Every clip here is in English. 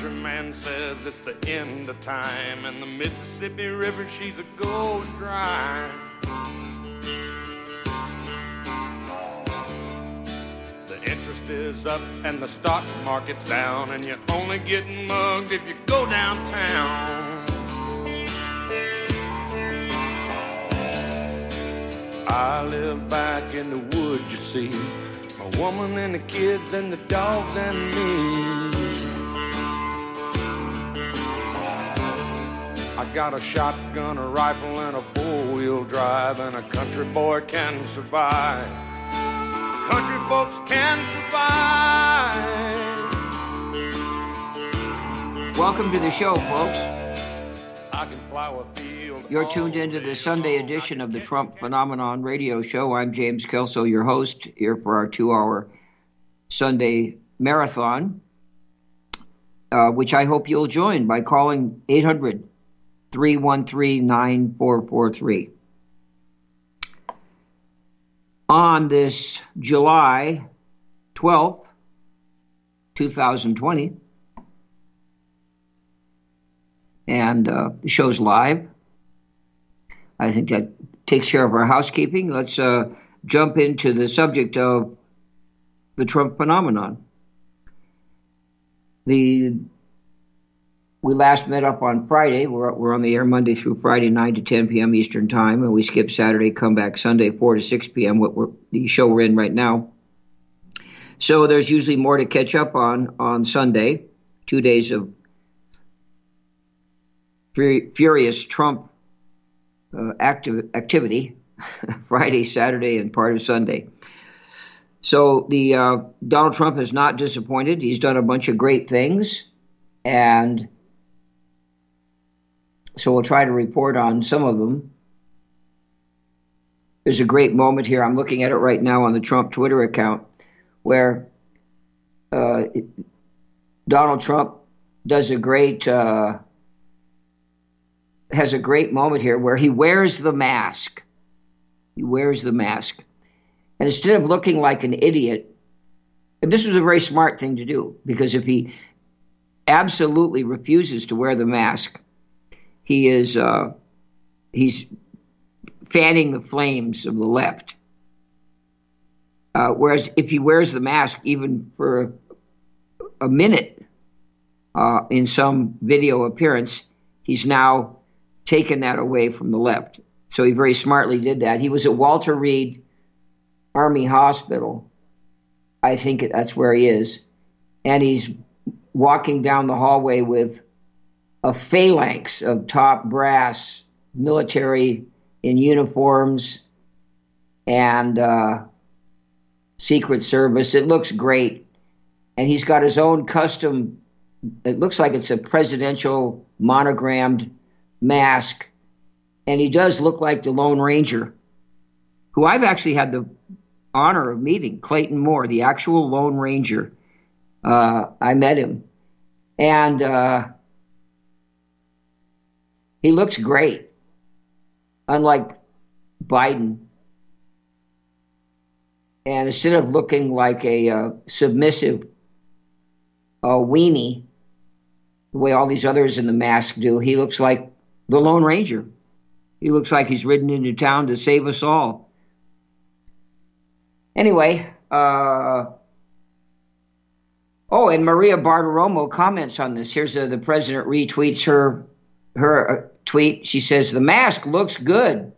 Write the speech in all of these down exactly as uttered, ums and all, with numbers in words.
country man says it's the end of time, and the Mississippi River, she's a going dry. The interest is up and the stock market's down, and you're only getting mugged if you go downtown. I live back in the woods, you see, a woman and the kids and the dogs and me. I got a shotgun, a rifle, and a four-wheel drive, and a country boy can survive. Country folks can survive. Welcome to the show, folks. I can plow a field. You're tuned into the Sunday edition of the Trump Phenomenon radio show. I'm James Kelso, your host, here for our two-hour Sunday marathon, uh, which I hope you'll join by calling eight hundred, three one three, nine four four three. On this July twelfth, twenty twenty, and uh, the show's live. I think that takes care of our housekeeping. Let's uh, jump into the subject of the Trump phenomenon. The We last met up on Friday. We're, we're on the air Monday through Friday, nine to ten p.m. Eastern Time, and we skip Saturday, come back Sunday, four to six p.m., what we're, the show we're in right now. So there's usually more to catch up on on Sunday, two days of fur- furious Trump uh, active activity, Friday, Saturday, and part of Sunday. So the uh, Donald Trump is not disappointed. He's done a bunch of great things, and so we'll try to report on some of them. There's a great moment here. I'm looking at it right now on the Trump Twitter account where uh, it, Donald Trump does a great, uh, has a great moment here where he wears the mask. He wears the mask. And instead of looking like an idiot, and this was a very smart thing to do, because if he absolutely refuses to wear the mask, he is uh, he's fanning the flames of the left. Uh, whereas if he wears the mask even for a, a minute uh, in some video appearance, he's now taken that away from the left. So he very smartly did that. He was at Walter Reed Army Hospital. I think that's where he is. And he's walking down the hallway with a phalanx of top brass military in uniforms and uh, Secret Service. It looks great. And he's got his own custom, it looks like it's a presidential monogrammed mask. And he does look like the Lone Ranger, who I've actually had the honor of meeting, Clayton Moore, the actual Lone Ranger. Uh, I met him. And uh, he looks great, unlike Biden. And instead of looking like a uh, submissive uh, weenie, the way all these others in the mask do, he looks like the Lone Ranger. He looks like he's ridden into town to save us all. Anyway, uh, oh, and Maria Bartiromo comments on this. Here's a, the president retweets her her uh, tweet. She says, "The mask looks good."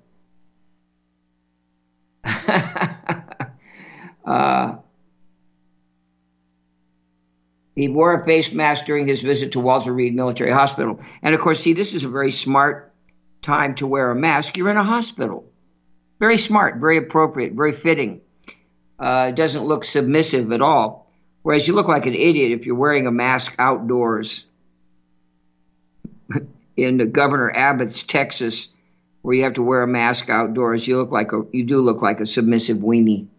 uh, he wore a face mask during his visit to Walter Reed Military Hospital. And of course, see, this is a very smart time to wear a mask. You're in a hospital. Very smart, very appropriate, very fitting. Uh, it doesn't look submissive at all. Whereas you look like an idiot if you're wearing a mask outdoors. In Governor Abbott's Texas, where you have to wear a mask outdoors, you look like a you do look like a submissive weenie.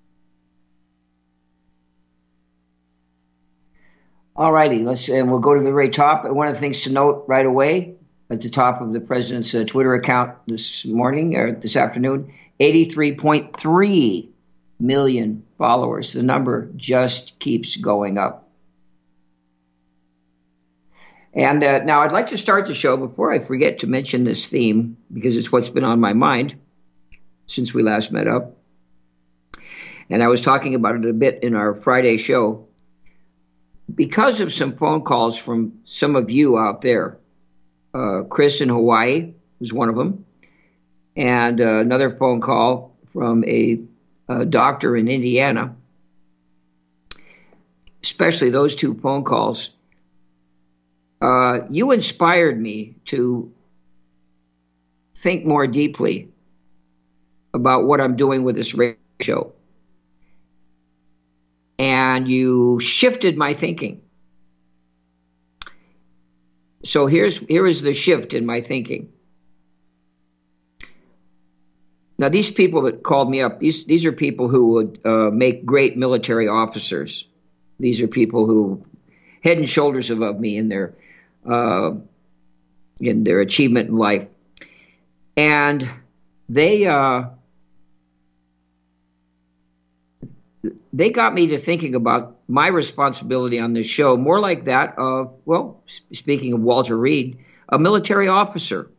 All righty, let's and we'll go to the very top. One of the things to note right away at the top of the president's uh, Twitter account this morning or this afternoon, eighty-three point three million followers. The number just keeps going up. And uh, now I'd like to start the show before I forget to mention this theme, because it's what's been on my mind since we last met up. And I was talking about it a bit in our Friday show. Because of some phone calls from some of you out there, uh, Chris in Hawaii was one of them, and uh, another phone call from a, a doctor in Indiana, especially those two phone calls. Uh, you inspired me to think more deeply about what I'm doing with this radio show. And you shifted my thinking. So here's here is the shift in my thinking. Now, these people that called me up, these these are people who would uh, make great military officers. These are people who head and shoulders above me in their uh, in their achievement in life, and they uh, they got me to thinking about my responsibility on this show, more like that of, well, speaking of Walter Reed, a military officer,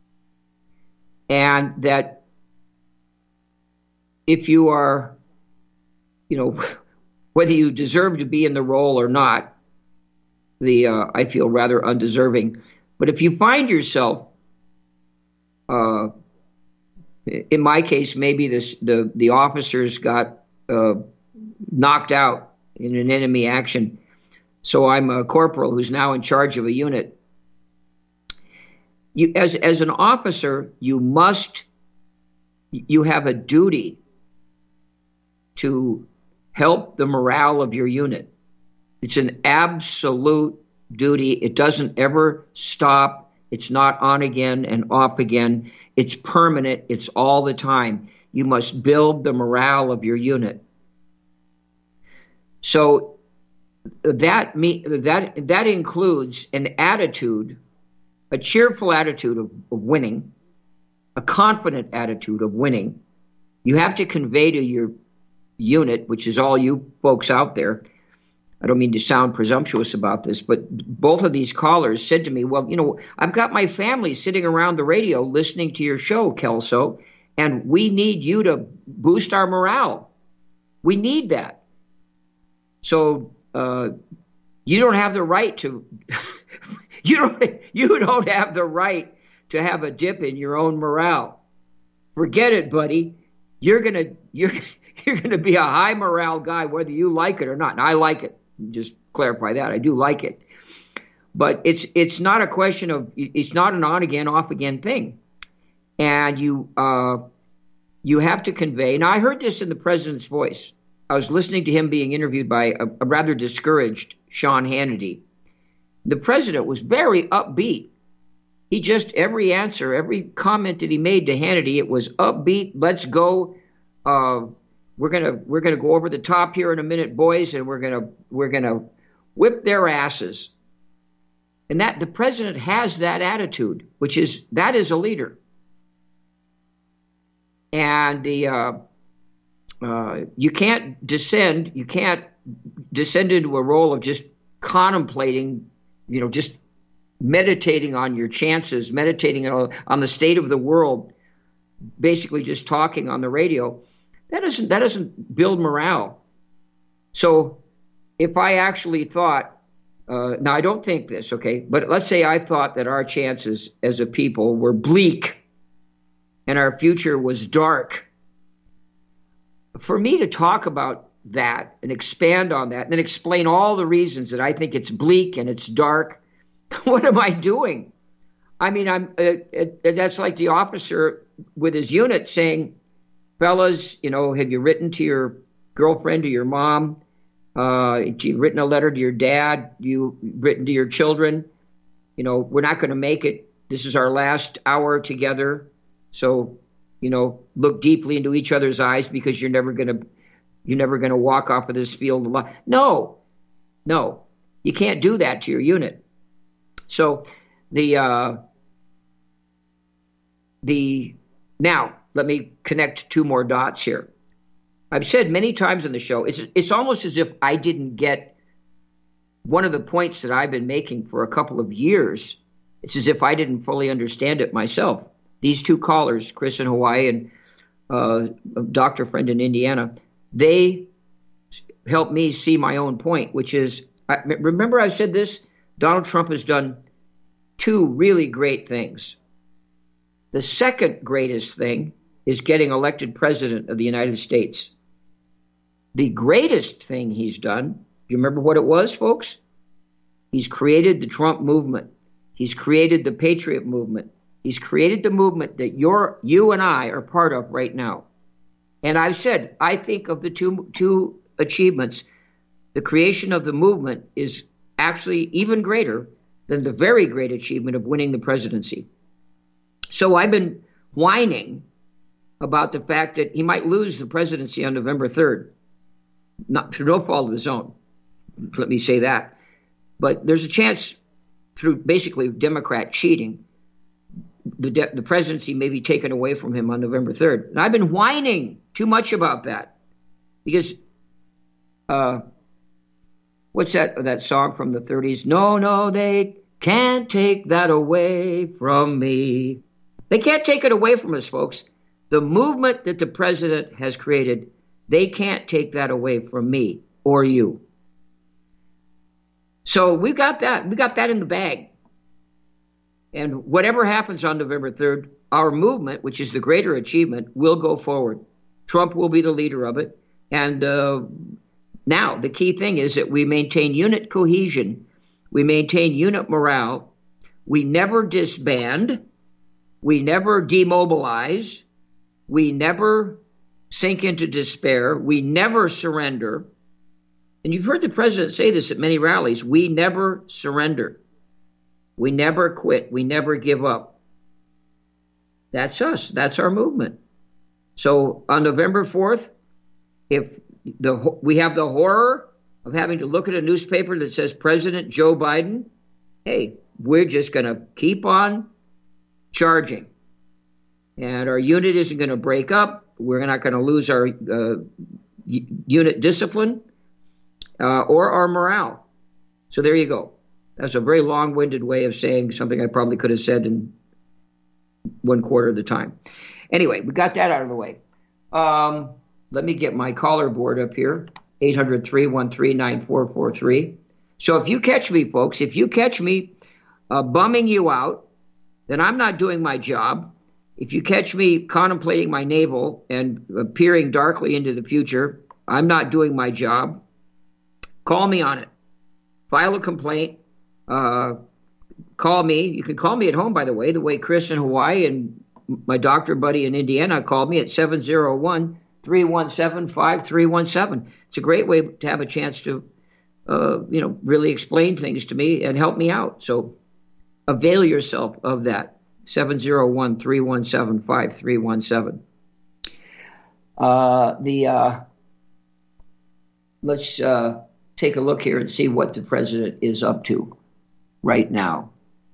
and that if you are, you know, whether you deserve to be in the role or not, the uh, I feel rather undeserving. But if you find yourself, uh, in my case, maybe this the the officers got uh, knocked out in an enemy action, so I'm a corporal who's now in charge of a unit. You, as as an officer, you must, you have a duty to help the morale of your unit. It's an absolute duty. It doesn't ever stop. It's not on again and off again. It's permanent. It's all the time. You must build the morale of your unit. So that me that that includes an attitude, a cheerful attitude of, of winning, a confident attitude of winning. You have to convey to your unit, which is all you folks out there. I don't mean to sound presumptuous about this, but both of these callers said to me, well, you know, I've got my family sitting around the radio listening to your show, Kelso, and we need you to boost our morale. We need that. So uh, you don't have the right to, you don't, you don't have the right to have a dip in your own morale. Forget it, buddy. You're gonna, you're, you're gonna be a high morale guy, whether you like it or not. And I like it. Just clarify that. I do like it. But it's it's not a question of, it's not an on again, off again thing. And you uh, you have to convey. Now, I heard this in the president's voice. I was listening to him being interviewed by a, a rather discouraged Sean Hannity. The president was very upbeat. He just, every answer, every comment that he made to Hannity, it was upbeat. Let's go. Uh, We're gonna we're gonna go over the top here in a minute, boys, and we're gonna we're gonna whip their asses. And that the president has that attitude, which is that is a leader. And the uh, uh, you can't descend you can't descend into a role of just contemplating, you know, just meditating on your chances, meditating on, on the state of the world, basically just talking on the radio. That doesn't that doesn't build morale. So if I actually thought, uh, now I don't think this, okay, but let's say I thought that our chances as a people were bleak and our future was dark. For me to talk about that and expand on that and then explain all the reasons that I think it's bleak and it's dark, what am I doing? I mean, I'm uh, uh, that's like the officer with his unit saying, fellas, you know, have you written to your girlfriend or your mom? Uh, have you written a letter to your dad? You written to your children? You know, we're not going to make it. This is our last hour together. So, you know, look deeply into each other's eyes because you're never going to, you're never going to walk off of this field alive. No, no, you can't do that to your unit. So the, uh, the, now, let me connect two more dots here. I've said many times on the show, it's it's almost as if I didn't get one of the points that I've been making for a couple of years. It's as if I didn't fully understand it myself. These two callers, Chris in Hawaii and uh, a doctor friend in Indiana, they helped me see my own point, which is, I, remember I said this? Donald Trump has done two really great things. The second greatest thing is getting elected president of the United States. The greatest thing he's done, do you remember what it was, folks? He's created the Trump movement. He's created the Patriot movement. He's created the movement that you're, you and I are part of right now. And I've said, I think of the two, two achievements, the creation of the movement is actually even greater than the very great achievement of winning the presidency. So I've been whining about the fact that he might lose the presidency on November third. Not through no fault of his own. Let me say that. But there's a chance through basically Democrat cheating, the, de- the presidency may be taken away from him on November third. And I've been whining too much about that because uh, what's that, that song from the thirties? No, no, they can't take that away from me. They can't take it away from us, folks. The movement that the president has created, they can't take that away from me or you. So we got that. We got that in the bag. And whatever happens on November third, our movement, which is the greater achievement, will go forward. Trump will be the leader of it. And uh, now the key thing is that we maintain unit cohesion. We maintain unit morale. We never disband. We never demobilize. We never sink into despair. We never surrender. And you've heard the president say this at many rallies. We never surrender. We never quit. We never give up. That's us. That's our movement. So on November fourth, if the we have the horror of having to look at a newspaper that says President Joe Biden, hey, we're just going to keep on charging. And our unit isn't going to break up. We're not going to lose our uh, unit discipline uh, or our morale. So there you go. That's a very long-winded way of saying something I probably could have said in one quarter of the time. Anyway, we got that out of the way. Um, let me get my caller board up here, eight hundred, three one three, nine four four three. So if you catch me, folks, if you catch me uh, bumming you out, then I'm not doing my job. If you catch me contemplating my navel and peering darkly into the future, I'm not doing my job. Call me on it. File a complaint. Uh, call me. You can call me at home, by the way, the way Chris in Hawaii and my doctor buddy in Indiana called me at seven oh one, three one seven, five three one seven. It's a great way to have a chance to, uh, you know, really explain things to me and help me out. So avail yourself of that. seven oh one, three one seven, five three one seven. Uh, the uh, let's uh, take a look here and see what the president is up to right now.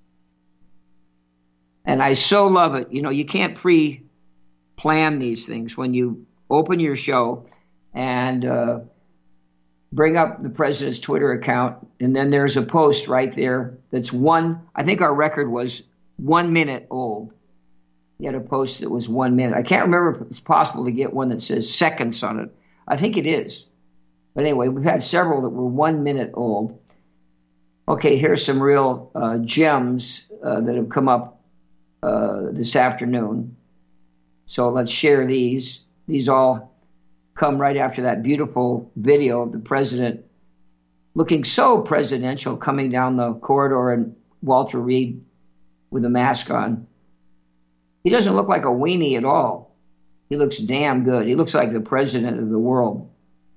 And I so love it. You know, you can't pre-plan these things. When you open your show and uh, bring up the president's Twitter account, and then there's a post right there that's one, I think our record was one minute old. He had a post that was one minute. I can't remember if it's possible to get one that says seconds on it. I think it is. But anyway, we've had several that were one minute old. Okay, here's some real uh, gems uh, that have come up uh, this afternoon. So let's share these. These all come right after that beautiful video of the president looking so presidential coming down the corridor and Walter Reed with a mask on. He doesn't look like a weenie at all. He looks damn good. He looks like the president of the world.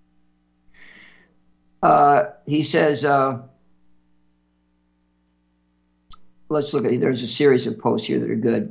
Uh, he says, uh, let's look at it. There's a series of posts here that are good.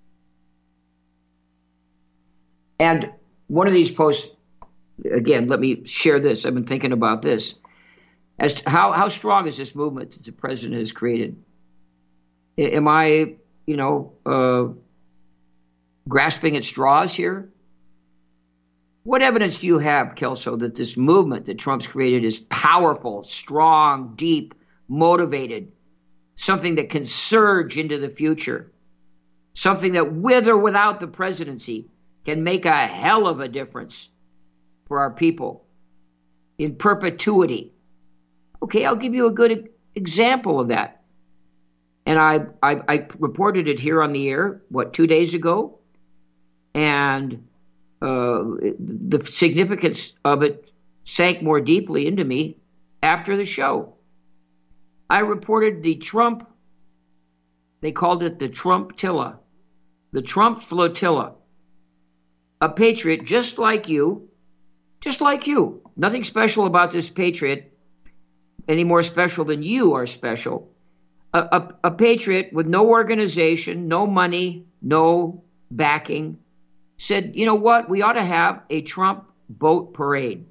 And one of these posts, again, let me share this. I've been thinking about this. As to how, how strong is this movement that the president has created? Am I, you know, uh, grasping at straws here? What evidence do you have, Kelso, that this movement that Trump's created is powerful, strong, deep, motivated, something that can surge into the future, something that with or without the presidency can make a hell of a difference for our people in perpetuity? Okay, I'll give you a good example of that. And I, I, I reported it here on the air, what, two days ago? And uh, the significance of it sank more deeply into me after the show. I reported the Trump, they called it the Trumptilla, the Trump flotilla, a patriot just like you, just like you. Nothing special about this patriot, any more special than you are special. A, a, a patriot with no organization, no money, no backing, said, you know what, we ought to have a Trump boat parade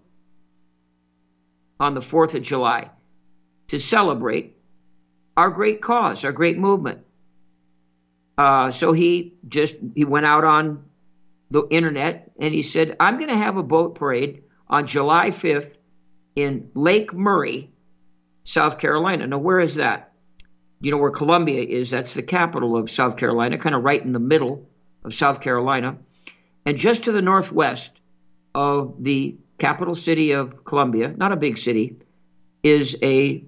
on the fourth of July to celebrate our great cause, our great movement. Uh, so he just, he went out on the internet and he said, I'm going to have a boat parade on July fifth in Lake Murray, South Carolina. Now, where is that? You know where Columbia is? That's the capital of South Carolina, kind of right in the middle of South Carolina. And just to the northwest of the capital city of Columbia, not a big city, is a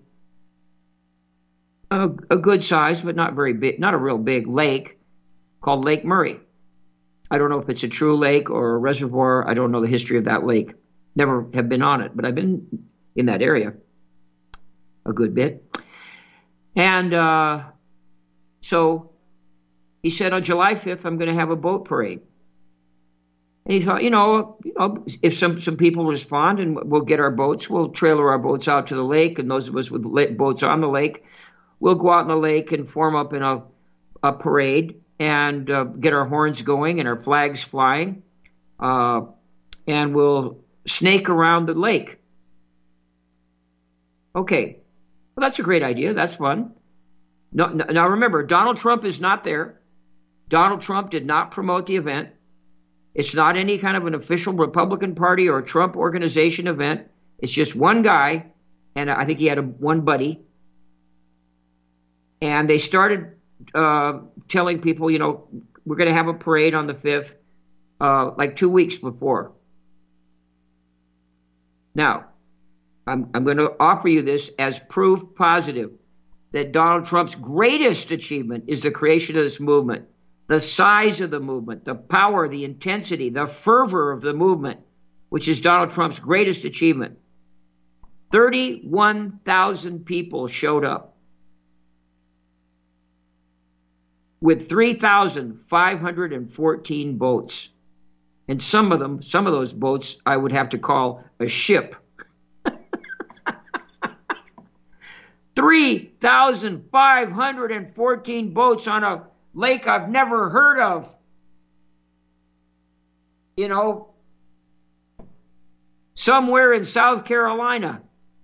a, a good size, but not very big, not a real big lake called Lake Murray. I don't know if it's a true lake or a reservoir. I don't know the history of that lake. Never have been on it, but I've been in that area a good bit. And uh, so he said, on July fifth, I'm going to have a boat parade. And he thought, you know, you know, if some, some people respond and we'll get our boats, we'll trailer our boats out to the lake, and those of us with boats on the lake, we'll go out in the lake and form up in a, a parade and uh, get our horns going and our flags flying, uh, and we'll snake around the lake. Okay, well, that's a great idea. That's fun. No, no, now remember, Donald Trump is not there. Donald Trump did not promote the event. It's not any kind of an official Republican Party or Trump organization event. It's just one guy, and I think he had a, one buddy. And they started uh, telling people, you know, we're going to have a parade on the fifth, uh, like two weeks before. Now, I'm, I'm going to offer you this as proof positive that Donald Trump's greatest achievement is the creation of this movement. The size of the movement, the power, the intensity, the fervor of the movement, which is Donald Trump's greatest achievement. thirty-one thousand people showed up with three thousand five hundred fourteen boats. And some of them, some of those boats, I would have to call a ship. three thousand five hundred fourteen boats on a lake I've never heard of. You know, somewhere in South Carolina.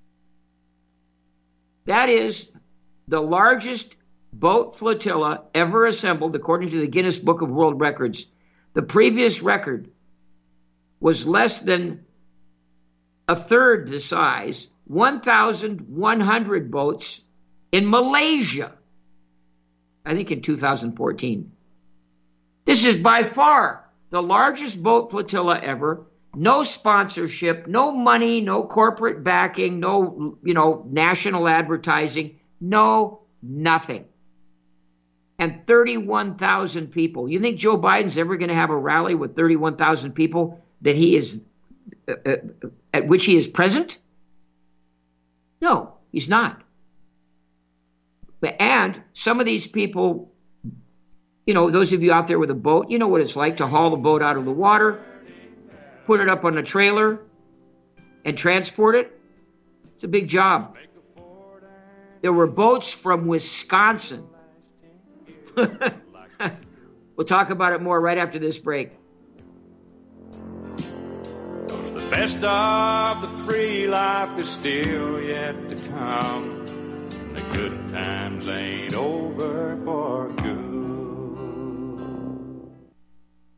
That is the largest boat flotilla ever assembled, according to the Guinness Book of World Records. The previous record was less than a third the size, one thousand one hundred boats in Malaysia. I think in two thousand fourteen. This is by far the largest boat flotilla ever. No sponsorship, no money, no corporate backing, no, you know, national advertising, no nothing. And thirty-one thousand people. You think Joe Biden's ever going to have a rally with thirty-one thousand people that he is, uh, uh, at which he is present? No, he's not. And some of these people, you know, those of you out there with a boat, you know what it's like to haul the boat out of the water, put it up on a trailer, and transport it. It's a big job. There were boats from Wisconsin. We'll talk about it more right after this break. The best of the free life is still yet to come. The good times ain't over for good.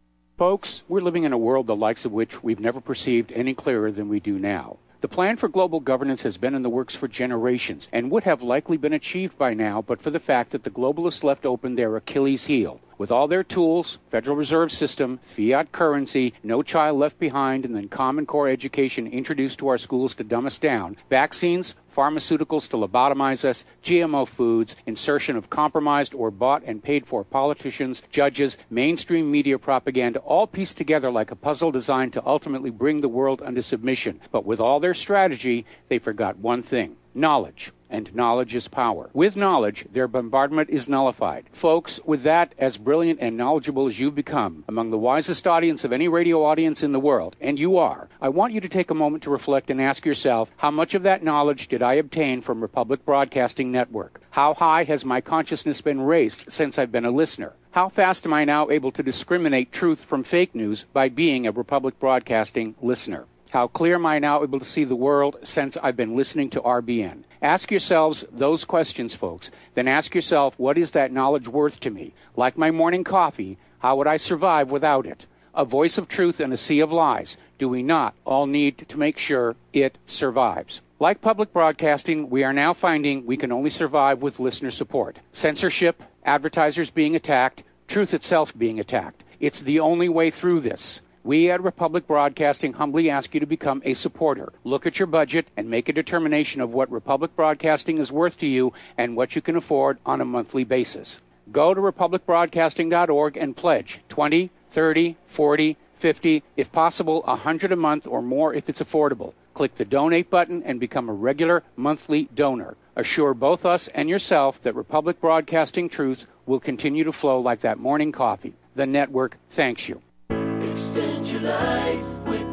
Folks, we're living in a world the likes of which we've never perceived any clearer than we do now. The plan for global governance has been in the works for generations and would have likely been achieved by now but for the fact that the globalists left open their Achilles heel. With all their tools, Federal Reserve System, fiat currency, no child left behind, and then Common Core education introduced to our schools to dumb us down, vaccines, pharmaceuticals to lobotomize us, G M O foods, insertion of compromised or bought and paid for politicians, judges, mainstream media propaganda, all pieced together like a puzzle designed to ultimately bring the world under submission. But with all their strategy, they forgot one thing: knowledge. And knowledge is power. With knowledge, their bombardment is nullified. Folks, with that, as brilliant and knowledgeable as you've become, among the wisest audience of any radio audience in the world, and you are, I want you to take a moment to reflect and ask yourself, how much of that knowledge did I obtain from Republic Broadcasting Network? How high has my consciousness been raised since I've been a listener? How fast am I now able to discriminate truth from fake news by being a Republic Broadcasting listener? How clear am I now able to see the world since I've been listening to R B N? Ask yourselves those questions, folks. Then ask yourself, what is that knowledge worth to me? Like my morning coffee, how would I survive without it? A voice of truth in a sea of lies. Do we not all need to make sure it survives? Like public broadcasting, we are now finding we can only survive with listener support. Censorship, advertisers being attacked, truth itself being attacked. It's the only way through this. We at Republic Broadcasting humbly ask you to become a supporter. Look at your budget and make a determination of what Republic Broadcasting is worth to you and what you can afford on a monthly basis. Go to republic broadcasting dot org and pledge twenty, thirty, forty, fifty, if possible, one hundred a month or more if it's affordable. Click the donate button and become a regular monthly donor. Assure both us and yourself that Republic Broadcasting truth will continue to flow like that morning coffee. The network thanks you. Extend your life with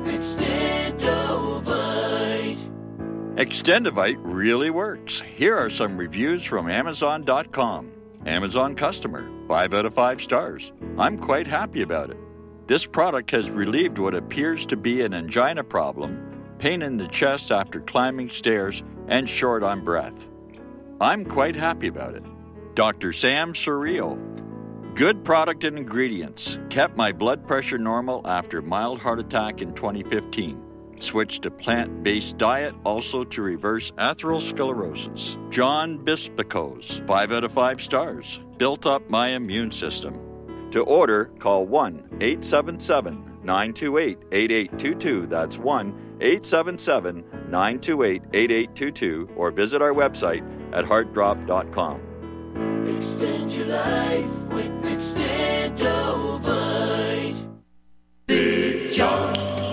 Extendovite. Extendovite really works. Here are some reviews from Amazon dot com. Amazon customer, five out of five stars. I'm quite happy about it. This product has relieved what appears to be an angina problem, pain in the chest after climbing stairs, and short on breath. I'm quite happy about it. Doctor Sam Surreal. Good product and ingredients. Kept my blood pressure normal after mild heart attack in twenty fifteen. Switched to plant-based diet also to reverse atherosclerosis. John Bispicos, five out of five stars. Built up my immune system. To order, call one eight seven seven, nine two eight, eight eight two two. That's one eight seven seven, nine two eight, eight eight two two or visit our website at heart drop dot com. Extend your life with Extendovite. Big John.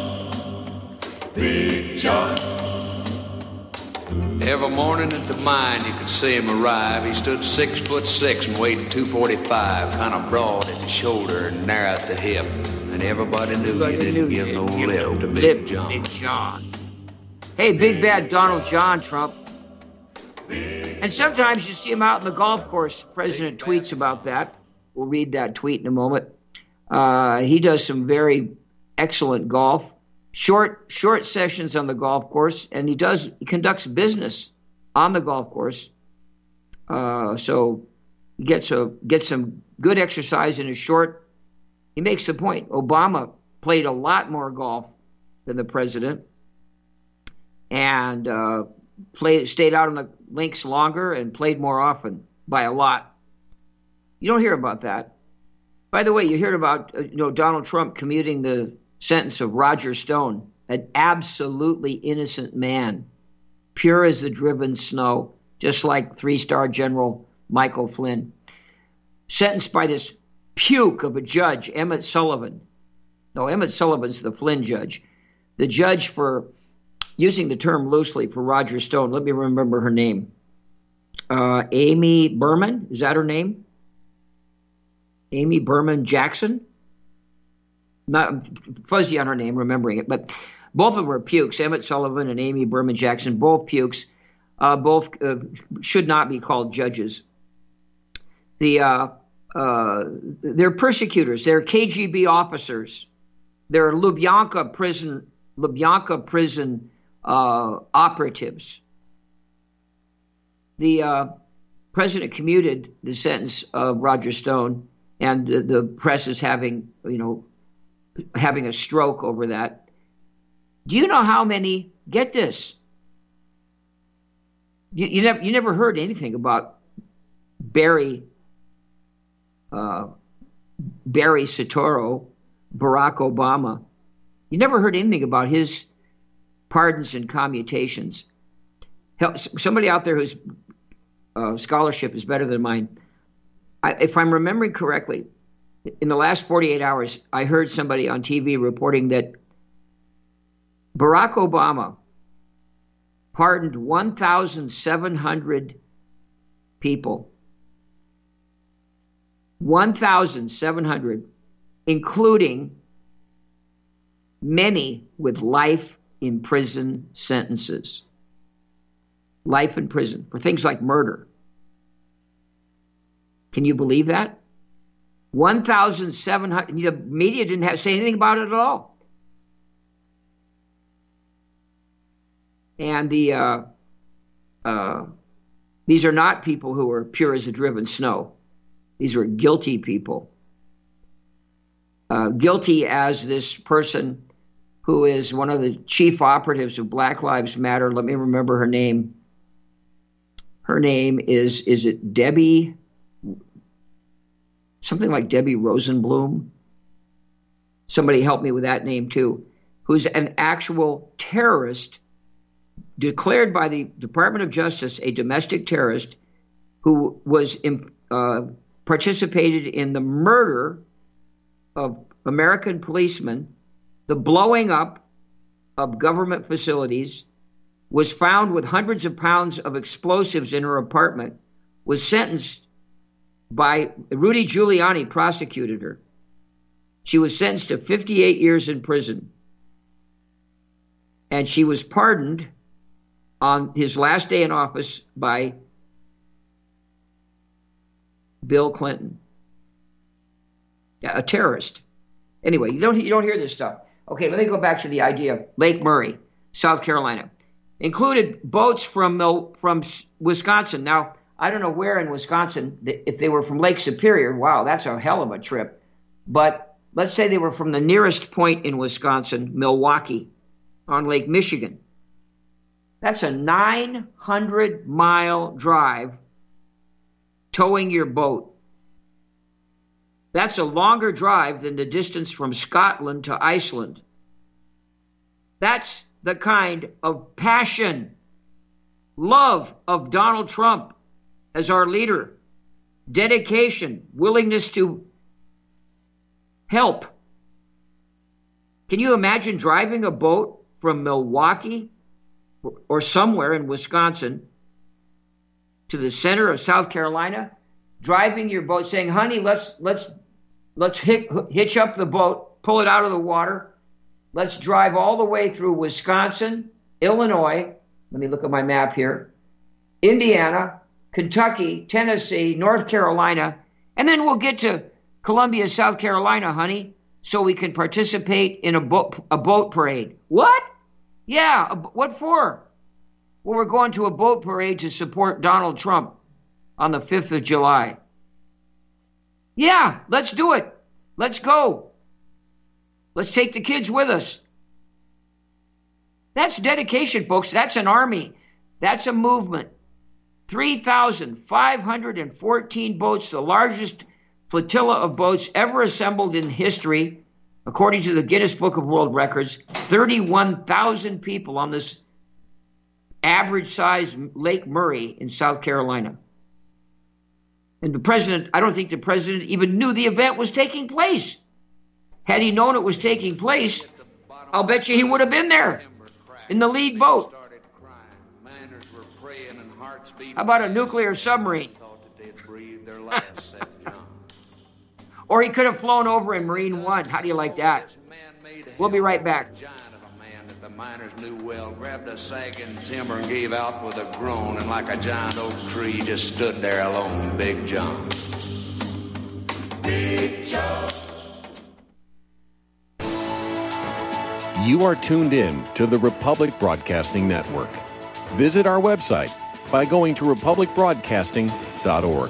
Big John. Every morning at the mine you could see him arrive. He stood six foot six and weighed two forty-five, kind of broad at the shoulder and narrow at the hip. And everybody knew you didn't give no lip to Big John. Big John. Hey, big bad Donald John Trump. And sometimes you see him out in the golf course. The president tweets about that. We'll read that tweet in a moment. Uh, he does some very excellent golf, short short sessions on the golf course, and he does he conducts business on the golf course. Uh, so he gets a gets some good exercise in a short. He makes the point. Obama played a lot more golf than the president, and uh, played stayed out on the links longer and played more often by a lot. You don't hear about that. By the way, you heard about uh, you know Donald Trump commuting the sentence of Roger Stone, an absolutely innocent man, pure as the driven snow, just like three-star General Michael Flynn, sentenced by this puke of a judge, Emmett Sullivan. No, Emmett Sullivan's the Flynn judge. The judge for using the term loosely for Roger Stone, let me remember her name. Uh, Amy Berman, is that her name? Amy Berman Jackson? Not fuzzy on her name, remembering it, but both of them were pukes. Emmett Sullivan and Amy Berman Jackson, both pukes, uh, both uh, should not be called judges. The uh, uh, they're persecutors. They're K G B officers. They're Lubyanka prison Lubyanka prison uh, operatives. The uh, president commuted the sentence of Roger Stone, and the, the press is having, you know, having a stroke over that. Do you know how many, get this, you, you, never, you never heard anything about Barry, uh, Barry Soetoro, Barack Obama. You never heard anything about his pardons and commutations. Somebody out there whose uh, scholarship is better than mine, I, if I'm remembering correctly, in the last forty-eight hours, I heard somebody on T V reporting that Barack Obama pardoned one thousand seven hundred people. one thousand seven hundred, including many with life in prison sentences. Life in prison for things like murder. Can you believe that? one thousand seven hundred, the media didn't have, say anything about it at all. And the uh, uh, these are not people who are pure as the driven snow. These were guilty people. Uh, guilty as this person who is one of the chief operatives of Black Lives Matter. Let me remember her name. Her name is, is it Debbie, something like Debbie Rosenblum? Somebody help me with that name too. Who's an actual terrorist declared by the Department of Justice a domestic terrorist who was uh, participated in the murder of American policemen, the blowing up of government facilities, was found with hundreds of pounds of explosives in her apartment, was sentenced by Rudy Giuliani, prosecuted her. She was sentenced to fifty-eight years in prison. And she was pardoned on his last day in office by Bill Clinton, a terrorist. Anyway, you don't, you don't hear this stuff. Okay, let me go back to the idea. Lake Murray, South Carolina, included boats from from Wisconsin. Now, I don't know where in Wisconsin, if they were from Lake Superior, wow, that's a hell of a trip. But let's say they were from the nearest point in Wisconsin, Milwaukee, on Lake Michigan. That's a nine hundred mile drive towing your boat. That's a longer drive than the distance from Scotland to Iceland. That's the kind of passion, love of Donald Trump as our leader, dedication, willingness to help. Can you imagine driving a boat from Milwaukee or somewhere in Wisconsin to the center of South Carolina, driving your boat, saying, honey, let's let's let's hitch, hitch up the boat, pull it out of the water. Let's drive all the way through Wisconsin, Illinois. Let me look at my map here. Indiana, Kentucky, Tennessee, North Carolina, and then we'll get to Columbia, South Carolina, honey, so we can participate in a boat, a boat parade. What? Yeah, a, what for? Well, we're going to a boat parade to support Donald Trump on the fifth of July. Yeah, let's do it. Let's go. Let's take the kids with us. That's dedication, folks. That's an army. That's a movement. three thousand five hundred fourteen boats, the largest flotilla of boats ever assembled in history, according to the Guinness Book of World Records. thirty-one thousand people on this average-sized Lake Murray in South Carolina. And the president, I don't think the president even knew the event was taking place. Had he known it was taking place, I'll bet you he would have been there in the lead boat. How about a nuclear submarine? Or he could have flown over in Marine One. How do you like that? We'll be right back. The miners knew well, grabbed a sagging timber and gave out with a groan, and like a giant oak tree just stood there alone, Big John. Big John. You are tuned in to the Republic Broadcasting Network. Visit our website by going to republic broadcasting dot org.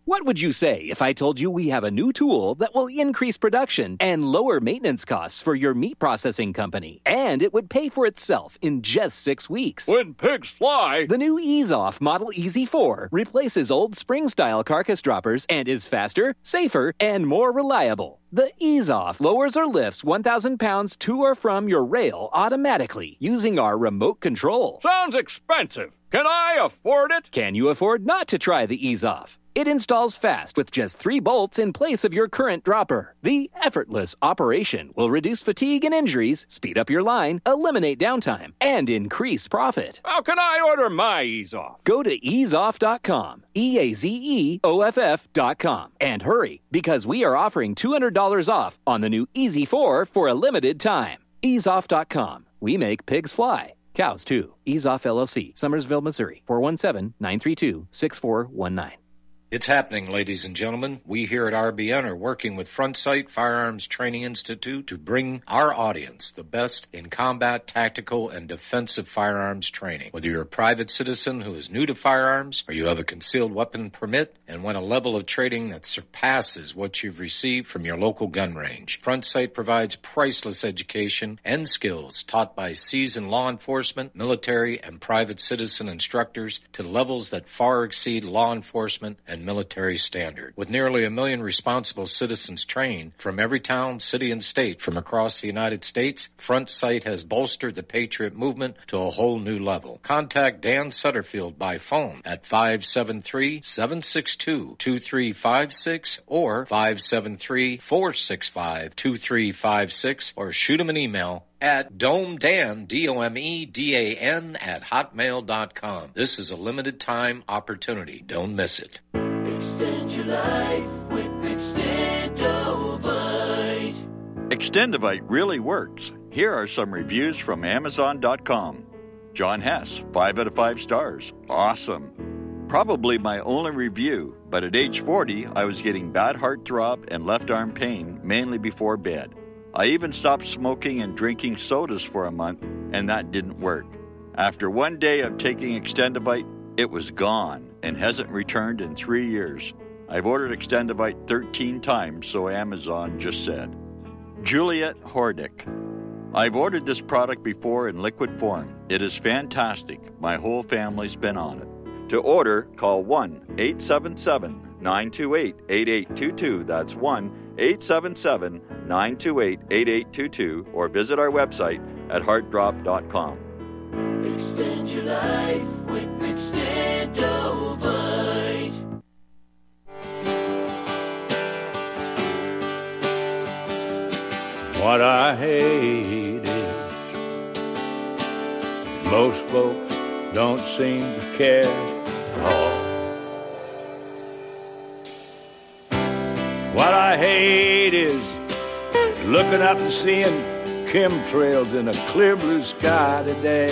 What would you say if I told you we have a new tool that will increase production and lower maintenance costs for your meat processing company, and it would pay for itself in just six weeks? When pigs fly! The new Ease Off Model E Z four replaces old spring-style carcass droppers and is faster, safer, and more reliable. The Ease Off lowers or lifts one thousand pounds to or from your rail automatically using our remote control. Sounds expensive. Can I afford it? Can you afford not to try the Ease Off? It installs fast with just three bolts in place of your current dropper. The effortless operation will reduce fatigue and injuries, speed up your line, eliminate downtime, and increase profit. How can I order my Ease Off? Go to ease off dot com, E A Z E O F F dot com, and hurry, because we are offering two hundred dollars off on the new E Z four for a limited time. ease off dot com. We make pigs fly. Cows, too. Ease Off L L C, Summersville, Missouri, four one seven, nine three two, six four one nine. It's happening, ladies and gentlemen. We here at R B N are working with Front Sight Firearms Training Institute to bring our audience the best in combat, tactical, and defensive firearms training. Whether you're a private citizen who is new to firearms, or you have a concealed weapon permit and want a level of training that surpasses what you've received from your local gun range, Front Sight provides priceless education and skills taught by seasoned law enforcement, military, and private citizen instructors to levels that far exceed law enforcement and military standard. With nearly a million responsible citizens trained from every town, city, and state from across the United States, Front Sight has bolstered the Patriot movement to a whole new level. Contact Dan Sutterfield by phone at five seven three, seven six two, two three five six or five seven three, four six five, two three five six, or shoot him an email at domedan, D O M E D A N, at hotmail dot com. This is a limited time opportunity. Don't miss it. Extend your life with Extendovite. Extendovite really works. Here are some reviews from Amazon dot com. John Hess, five out of five stars. Awesome. Probably my only review, but at age forty, I was getting bad heartthrob and left arm pain, mainly before bed. I even stopped smoking and drinking sodas for a month, and that didn't work. After one day of taking Extendovite, it was gone and hasn't returned in three years. I've ordered Extendovite thirteen times, so Amazon just said. Juliet Hordick. I've ordered this product before in liquid form. It is fantastic. My whole family's been on it. To order, call one eight seven seven, nine two eight, eight eight two two. That's one eight seven seven, nine two eight, eight eight two two, or visit our website at heart drop dot com. Extend your life with Extendovite. What I hate is most folks don't seem to care at all. What I hate is looking up and seeing chemtrails in a clear blue sky today.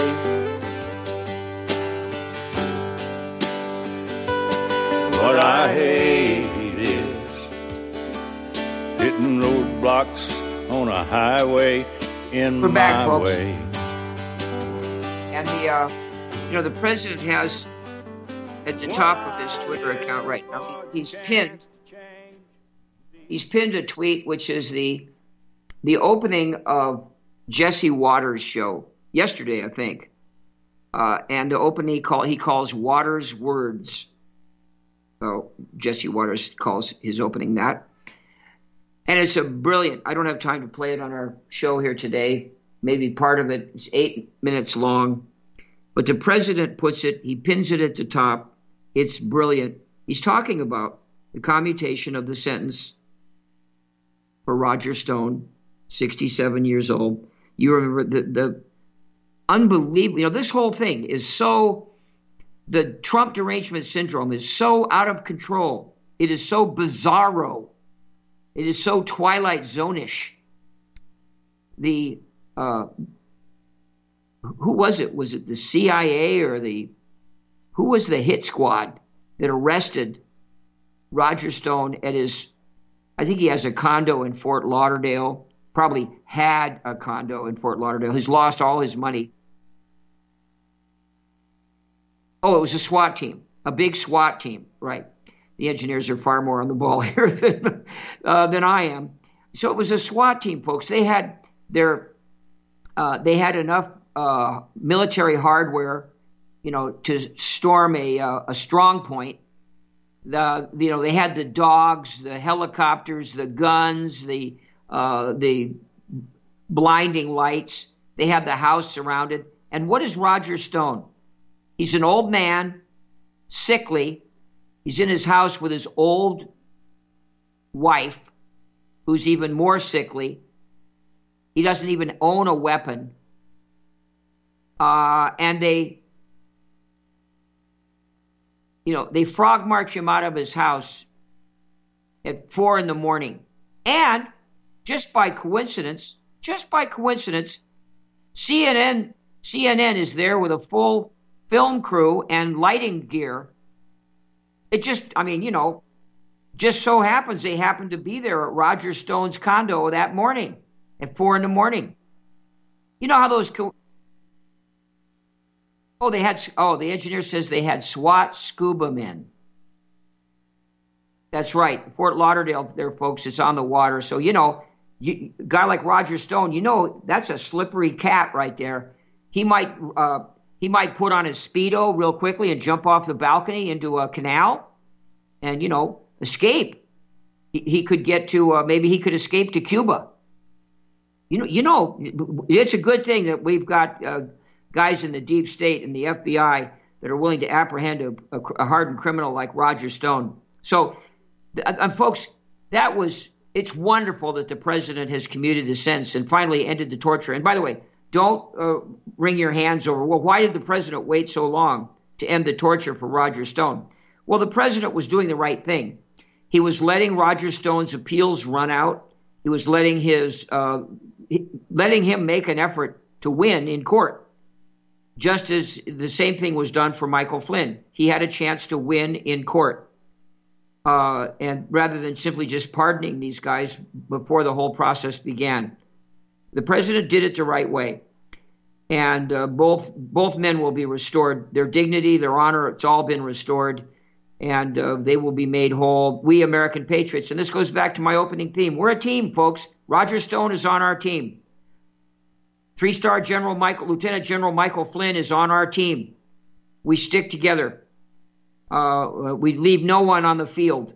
What I hate is hitting roadblocks on a highway in We're my back, folks. way. And the, uh, you know, the president has at the top of his Twitter account right now, he, he's pinned, he's pinned a tweet which is the the opening of Jesse Waters' show yesterday, I think, uh, and the opening he call he calls Waters' Words. So Jesse Waters calls his opening that. And it's a brilliant, I don't have time to play it on our show here today. Maybe part of it is eight minutes long. But the president puts it, he pins it at the top. It's brilliant. He's talking about the commutation of the sentence for Roger Stone, sixty-seven years old. You remember the, the unbelievable, you know, this whole thing is so, the Trump derangement syndrome is so out of control. It is so bizarro. It is so Twilight Zone-ish. The, uh, who was it? Was it the C I A or the, who was the hit squad that arrested Roger Stone at his, I think he has a condo in Fort Lauderdale, probably had a condo in Fort Lauderdale. He's lost all his money. Oh, it was a SWAT team, a big SWAT team, right. the engineers are far more on the ball here than, uh, than I am. So it was a SWAT team, folks. They had their, uh, they had enough uh, military hardware, you know, to storm a uh, a strong point. The you know they had the dogs, the helicopters, the guns, the uh, the blinding lights. They had the house surrounded. And what is Roger Stone? He's an old man, sickly. He's in his house with his old wife, who's even more sickly. He doesn't even own a weapon. Uh, and they, you know, they frog march him out of his house at four in the morning. And just by coincidence, just by coincidence, C N N, C N N is there with a full film crew and lighting gear. It just, I mean, you know, just so happens they happened to be there at Roger Stone's condo that morning at four in the morning. You know how those, co- oh, they had, oh, the engineer says they had SWAT scuba men. That's right. Fort Lauderdale there, folks, it's on the water. So, you know, you, a guy like Roger Stone, you know, that's a slippery cat right there. He might, uh, he might put on his Speedo real quickly and jump off the balcony into a canal and, you know, escape. He, he could get to, uh, maybe he could escape to Cuba. You know, you know, it's a good thing that we've got uh, guys in the deep state and the F B I that are willing to apprehend a, a, a hardened criminal like Roger Stone. So, uh, folks, that was, it's wonderful that the president has commuted the sentence and finally ended the torture. And by the way, don't uh, wring your hands over, well, why did the president wait so long to end the torture for Roger Stone? Well, the president was doing the right thing. He was letting Roger Stone's appeals run out. He was letting his, uh, letting him make an effort to win in court, just as the same thing was done for Michael Flynn. He had a chance to win in court. Uh, and rather than simply just pardoning these guys before the whole process began. The president did it the right way. And uh, both both men will be restored. Their dignity, their honor, it's all been restored. And uh, they will be made whole. We American patriots, and this goes back to my opening theme. We're a team, folks. Roger Stone is on our team. Three-star General Michael, Lieutenant General Michael Flynn is on our team. We stick together. Uh, we leave no one on the field.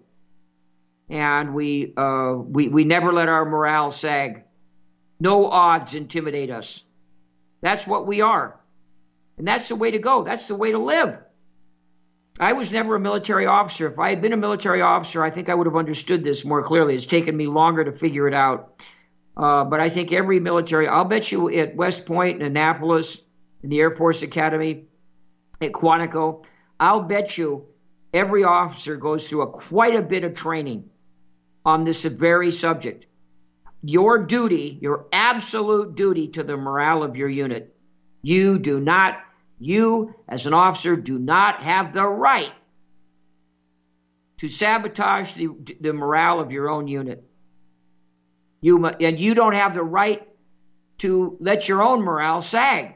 And we, uh, we, we never let our morale sag. No odds intimidate us. That's what we are. And that's the way to go. That's the way to live. I was never a military officer. If I had been a military officer, I think I would have understood this more clearly. It's taken me longer to figure it out. Uh, but I think every military, I'll bet you at West Point, in Annapolis, in the Air Force Academy, at Quantico, I'll bet you every officer goes through a quite a bit of training on this very subject. Your duty, your absolute duty to the morale of your unit. You do not, you as an officer do not have the right to sabotage the, the morale of your own unit. You, and you don't have the right to let your own morale sag.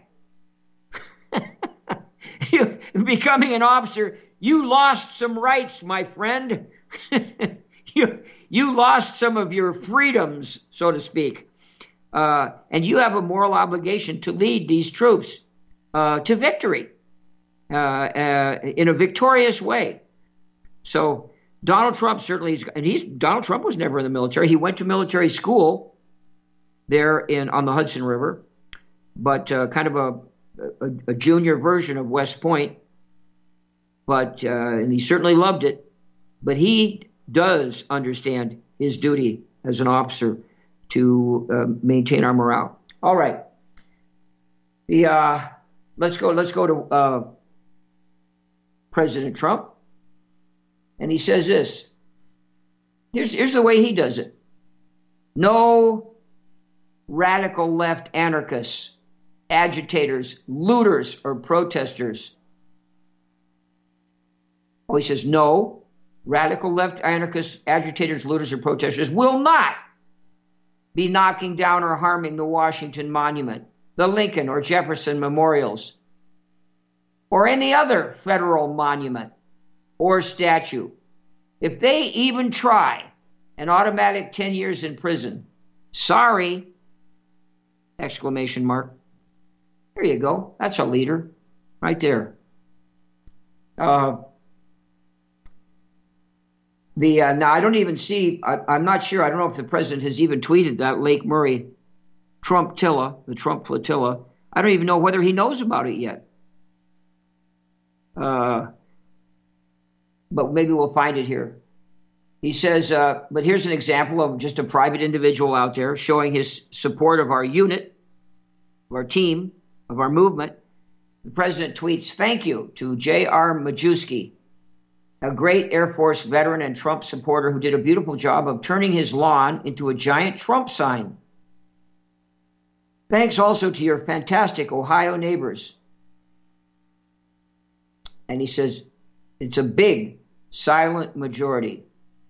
You, becoming an officer, you lost some rights, my friend. you, you lost some of your freedoms, so to speak. Uh, and you have a moral obligation to lead these troops uh, to victory uh, uh, in a victorious way. So Donald Trump certainly is, and he's Donald Trump was never in the military. He went to military school there in on the Hudson River, but uh, kind of a, a, a junior version of West Point. But uh, and he certainly loved it. But he does understand his duty as an officer to uh, maintain our morale. All right, the uh, let's go. Let's go to uh, President Trump. And he says this. Here's, here's the way he does it. No radical left anarchists, agitators, looters, or protesters. Oh, he says no radical left anarchists, agitators, looters, or protesters will not be knocking down or harming the Washington Monument, the Lincoln or Jefferson memorials, or any other federal monument or statue, If they even try an automatic ten years in prison, sorry, exclamation mark. There you go. That's a leader right there. Uh, the uh, now I don't even see, I, I'm not sure, I don't know if the president has even tweeted that Lake Murray Trump-tilla, the Trump flotilla. I don't even know whether he knows about it yet. Uh, but maybe we'll find it here. He says, uh, but here's an example of just a private individual out there showing his support of our unit, of our team, of our movement. The president tweets, thank you to J R Majewski, a great Air Force veteran and Trump supporter who did a beautiful job of turning his lawn into a giant Trump sign. Thanks also to your fantastic Ohio neighbors. And he says, it's a big, silent majority.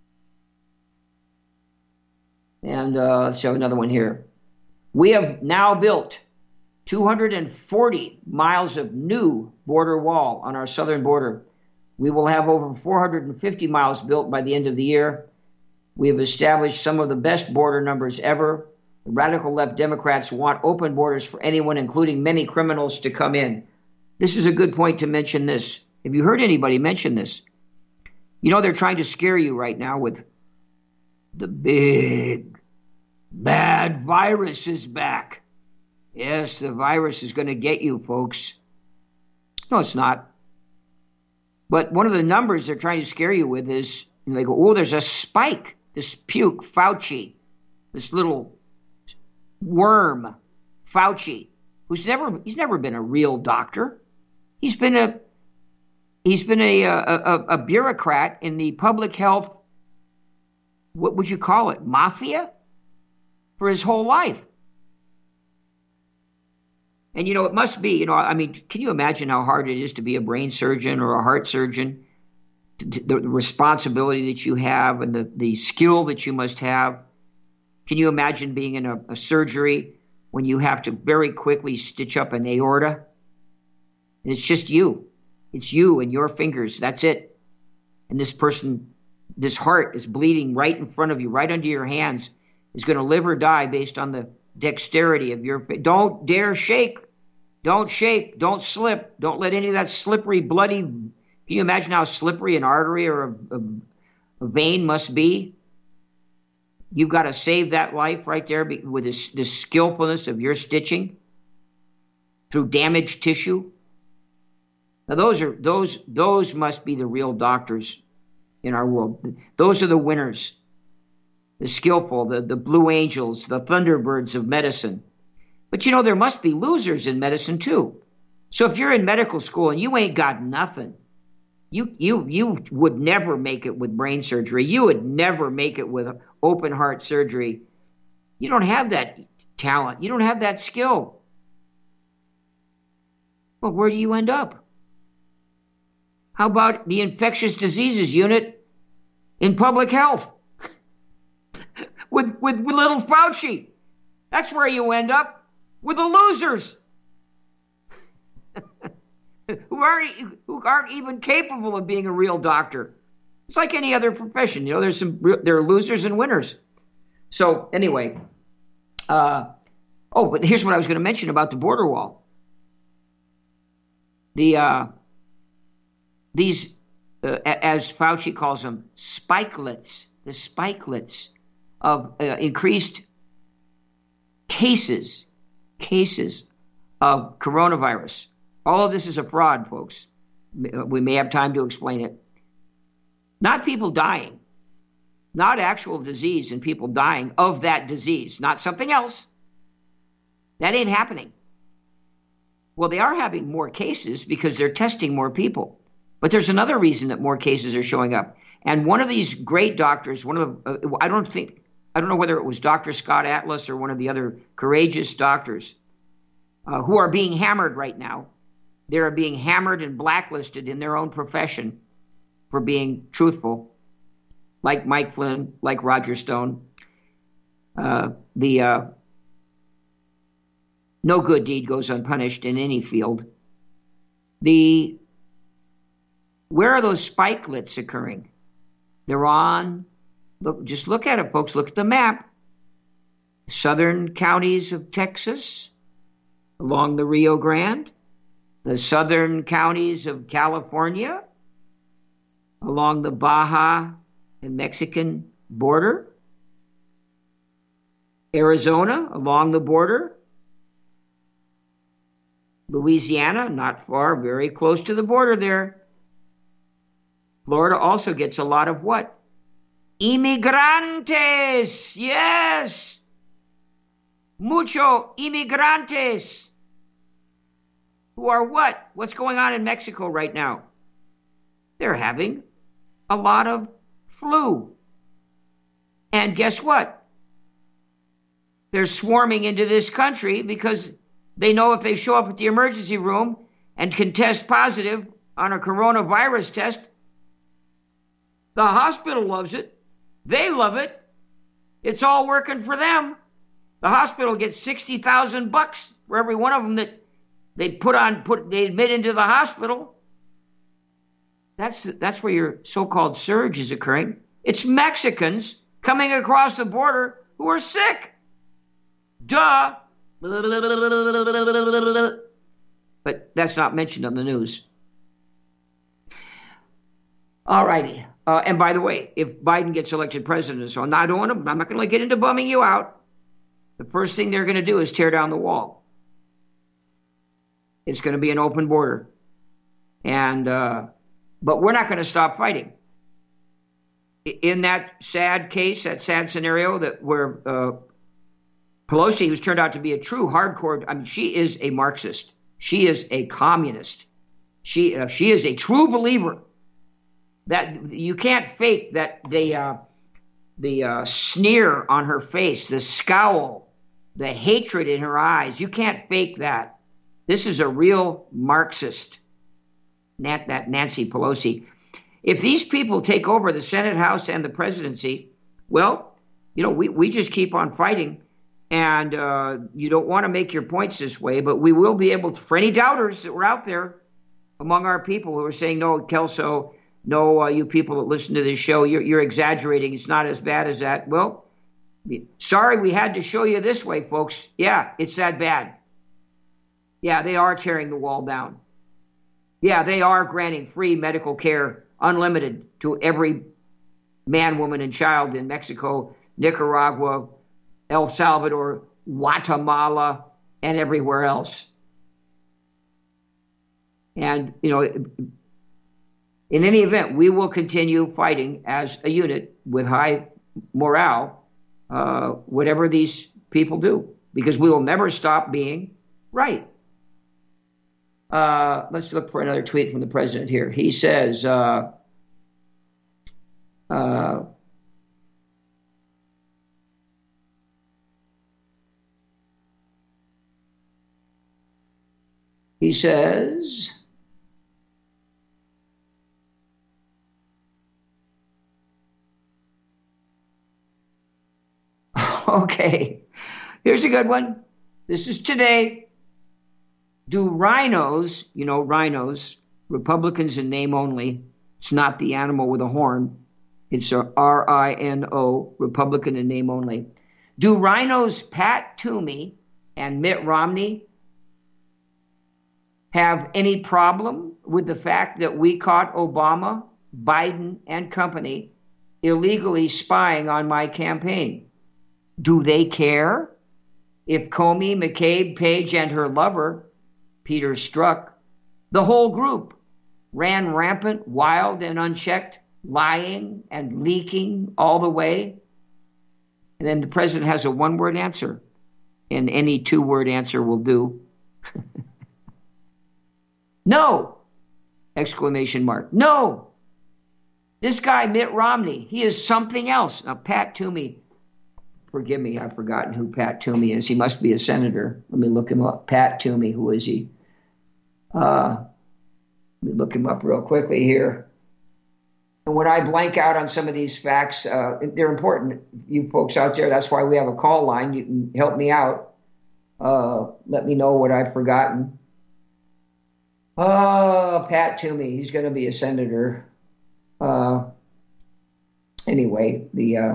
And uh, let's have another one here. We have now built two hundred forty miles of new border wall on our southern border. We will have over four hundred fifty miles built by the end of the year. We have established some of the best border numbers ever. The radical left Democrats want open borders for anyone, including many criminals, to come in. This is a good point to mention this. Have you heard anybody mention this? You know, they're trying to scare you right now with the big, bad virus is back. Yes, the virus is going to get you, folks. No, it's not. But one of the numbers they're trying to scare you with is, you know, they go, oh, there's a spike. This puke, Fauci, this little worm, Fauci, who's never, he's never been a real doctor. He's been a, he's been a, a, a, a bureaucrat in the public health, what would you call it, mafia, for his whole life. And, you know, it must be, you know, I mean, can you imagine how hard it is to be a brain surgeon or a heart surgeon? The responsibility that you have and the, the skill that you must have. Can you imagine being in a, a surgery when you have to very quickly stitch up an aorta? And it's just you. It's you and your fingers. That's it. And this person, this heart is bleeding right in front of you, right under your hands, is going to live or die based on the dexterity of your... Don't dare shake. Don't shake. Don't slip. Don't let any of that slippery, bloody... Can you imagine how slippery an artery or a, a, a vein must be? You've got to save that life right there with this, this skillfulness of your stitching through damaged tissue. Now those are those those must be the real doctors in our world. Those are the winners. The skillful, the, the Blue Angels, the Thunderbirds of medicine. But you know, there must be losers in medicine too. So if you're in medical school and you ain't got nothing, you you you would never make it with brain surgery. You would never make it with open heart surgery. You don't have that talent. You don't have that skill. Well, where do you end up? How about the infectious diseases unit in public health? With, with with little Fauci. That's where you end up, with the losers who aren't who aren't even capable of being a real doctor. It's like any other profession, you know. There's some there are losers and winners. So anyway, uh, oh, but here's what I was going to mention about the border wall. The uh, these, uh, as Fauci calls them, spikelets. The spikelets of uh, increased cases, cases of coronavirus. All of this is a fraud, folks. We may have time to explain it. Not people dying, not actual disease and people dying of that disease, not something else. That ain't happening. Well, they are having more cases because they're testing more people. But there's another reason that more cases are showing up. And one of these great doctors, one of the, uh, I don't think, I don't know whether it was Doctor Scott Atlas or one of the other courageous doctors uh, who are being hammered right now. They are being hammered and blacklisted in their own profession for being truthful, like Mike Flynn, like Roger Stone. Uh, the uh, no good deed goes unpunished in any field. The where are those spikelets occurring? They're on, look, just look at it, folks. Look at the map. Southern counties of Texas, along the Rio Grande, the southern counties of California, along the Baja and Mexican border, Arizona, along the border, Louisiana, not far, very close to the border there. Florida also gets a lot of what? Inmigrantes, yes. Mucho inmigrantes. Who are what? What's going on in Mexico right now? They're having a lot of flu. And guess what? They're swarming into this country because they know if they show up at the emergency room and can test positive on a coronavirus test, the hospital loves it. They love it. It's all working for them. The hospital gets sixty thousand bucks for every one of them that they put on, put they admit into the hospital. That's that's where your so-called surge is occurring. It's Mexicans coming across the border who are sick. Duh. But that's not mentioned on the news. All righty. Uh, and by the way, if Biden gets elected president, so now I don't want to, I'm not going to get into bumming you out. The first thing they're going to do is tear down the wall. It's going to be an open border. And, uh, but we're not going to stop fighting. In that sad case, that sad scenario that where uh, Pelosi, who's turned out to be a true hardcore, I mean, she is a Marxist. She is a communist. She uh, she is a true believer that you can't fake that the uh, the uh, sneer on her face, the scowl, the hatred in her eyes. You can't fake that. This is a real Marxist. Nat, that Nancy Pelosi. If these people take over the Senate, House, and the presidency, well, you know, we, we just keep on fighting. And uh, you don't want to make your points this way, but we will be able to, for any doubters that were out there among our people who are saying, no, Kelso, no, uh, you people that listen to this show, you're, you're exaggerating. It's not as bad as that. Well, sorry we had to show you this way, folks. Yeah, it's that bad. Yeah, they are tearing the wall down. Yeah, they are granting free medical care, unlimited, to every man, woman, and child in Mexico, Nicaragua, El Salvador, Guatemala, and everywhere else. And, you know, in any event, we will continue fighting as a unit with high morale, uh, whatever these people do, because we will never stop being right. Uh, let's look for another tweet from the president here. He says, uh, uh, he says, okay, here's a good one. This is today. Do rhinos, you know, rhinos, Republicans in name only, it's not the animal with a horn, it's a R I N O, Republican in name only. Do rhinos Pat Toomey and Mitt Romney have any problem with the fact that we caught Obama, Biden, and company illegally spying on my campaign? Do they care if Comey, McCabe, Page, and her lover, Peter Strzok, the whole group, ran rampant, wild, and unchecked, lying and leaking all the way? And then the president has a one-word answer, and any two-word answer will do. No! Exclamation mark. No! This guy, Mitt Romney, he is something else. Now, Pat Toomey, forgive me, I've forgotten who Pat Toomey is. He must be a senator. Let me look him up. Pat Toomey, who is he? Uh, let me look him up real quickly here. And when I blank out on some of these facts, uh, they're important. You folks out there, that's why we have a call line. You can help me out. Uh, let me know what I've forgotten. Oh, Pat Toomey, he's going to be a senator. Uh, anyway, the uh,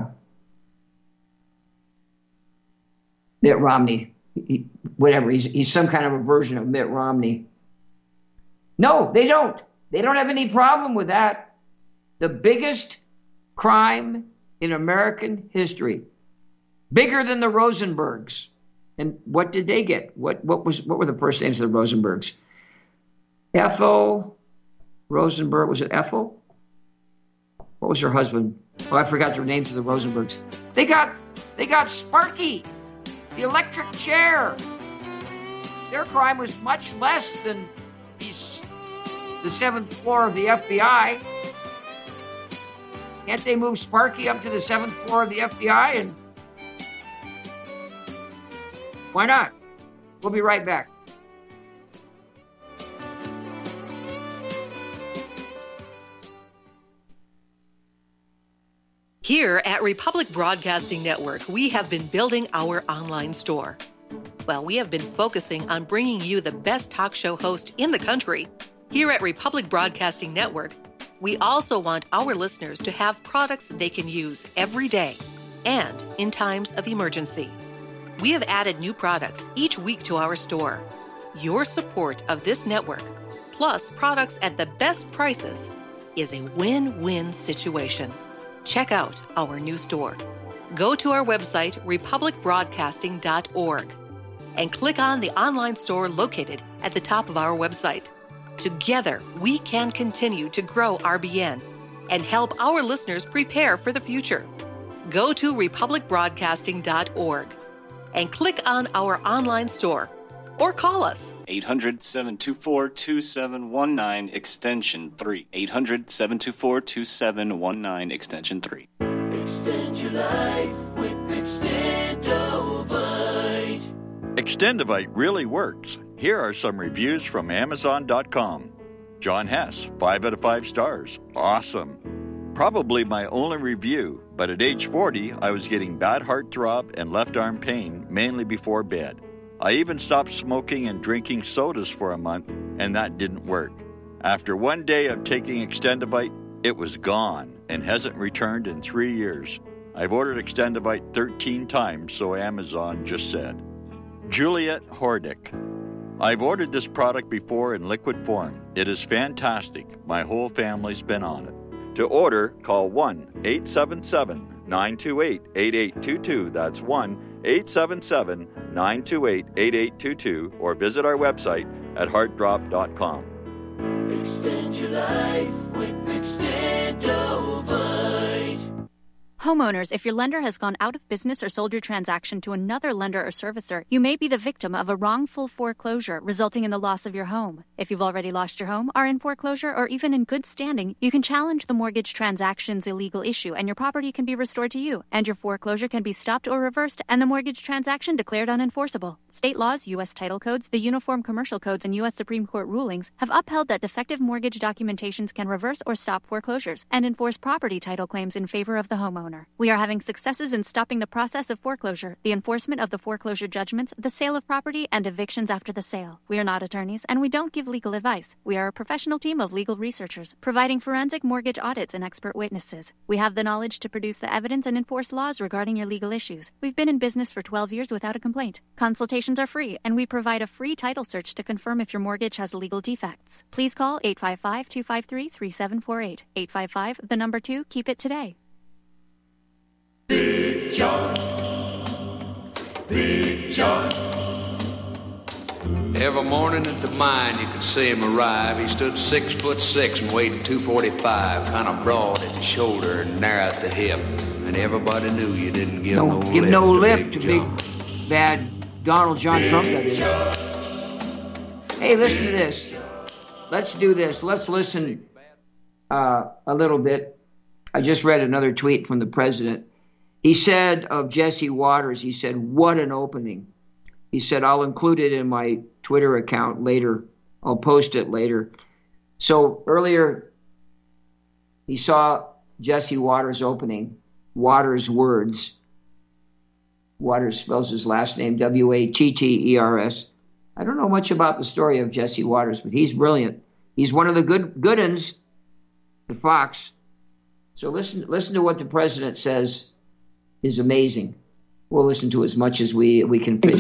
Mitt Romney, he, whatever, he's, he's some kind of a version of Mitt Romney. No, they don't. They don't have any problem with that. The biggest crime in American history, bigger than the Rosenbergs. And what did they get? What what was what were the first names of the Rosenbergs? Ethel Rosenberg. Was it Ethel? What was her husband? Oh, I forgot their names of the Rosenbergs. They got they got Sparky, the electric chair. Their crime was much less than these, the seventh floor of the F B I. Can't they move Sparky up to the seventh floor of the F B I? And why not? We'll be right back. Here at Republic Broadcasting Network, we have been building our online store. Well, we have been focusing on bringing you the best talk show host in the country. Here at Republic Broadcasting Network, we also want our listeners to have products they can use every day and in times of emergency. We have added new products each week to our store. Your support of this network, plus products at the best prices, is a win-win situation. Check out our new store. Go to our website, republic broadcasting dot org, and click on the online store located at the top of our website. Together, we can continue to grow R B N and help our listeners prepare for the future. Go to republic broadcasting dot org and click on our online store or call us. eight hundred, seven two four, two seven one nine, extension three. eight hundred, seven two four, two seven one nine, extension three. Extend your life with Extendovite. Extendovite really works. Here are some reviews from amazon dot com. John Hess, five out of five stars. Awesome. Probably my only review, but at age forty, I was getting bad heartthrob and left arm pain, mainly before bed. I even stopped smoking and drinking sodas for a month, and that didn't work. After one day of taking Extendovite, it was gone and hasn't returned in three years. I've ordered Extendovite thirteen times, so Amazon just said. Juliet Hordick. I've ordered this product before in liquid form. It is fantastic. My whole family's been on it. To order, call one eight seven seven, nine two eight, eight eight two two. That's one eight seven seven, nine two eight, eight eight two two, or visit our website at heart drop dot com. Extend your life with Extendovite. Homeowners, if your lender has gone out of business or sold your transaction to another lender or servicer, you may be the victim of a wrongful foreclosure, resulting in the loss of your home. If you've already lost your home, are in foreclosure, or even in good standing, you can challenge the mortgage transaction's illegal issue, and your property can be restored to you, and your foreclosure can be stopped or reversed, and the mortgage transaction declared unenforceable. State laws, U S title codes, the Uniform Commercial Codes, and U S Supreme Court rulings have upheld that defective mortgage documentations can reverse or stop foreclosures and enforce property title claims in favor of the homeowner. We are having successes in stopping the process of foreclosure, the enforcement of the foreclosure judgments, the sale of property, and evictions after the sale. We are not attorneys, and we don't give legal advice. We are a professional team of legal researchers, providing forensic mortgage audits and expert witnesses. We have the knowledge to produce the evidence and enforce laws regarding your legal issues. We've been in business for twelve years without a complaint. Consultations are free, and we provide a free title search to confirm if your mortgage has legal defects. Please call eight five five, two five three, three seven four eight. eight five five, the number two, keep it today. Big John, Big John. Every morning at the mine, you could see him arrive. He stood six foot six and weighed two forty-five, kind of broad at the shoulder and narrow at the hip. And everybody knew you didn't give no, no give lip no to lip Big to John. big bad Donald John Big Trump, that is. John. Hey, listen to this. Let's do this. Let's listen uh, a little bit. I just read another tweet from the president. He said of Jesse Waters, he said, what an opening. He said, I'll include it in my Twitter account later. I'll post it later. So earlier, he saw Jesse Waters' opening, Waters' words. Waters spells his last name W A T T E R S. I don't know much about the story of Jesse Waters, but he's brilliant. He's one of the good good uns at Fox. So listen, listen to what the president says is amazing. We'll listen to as much as we, we can fit in.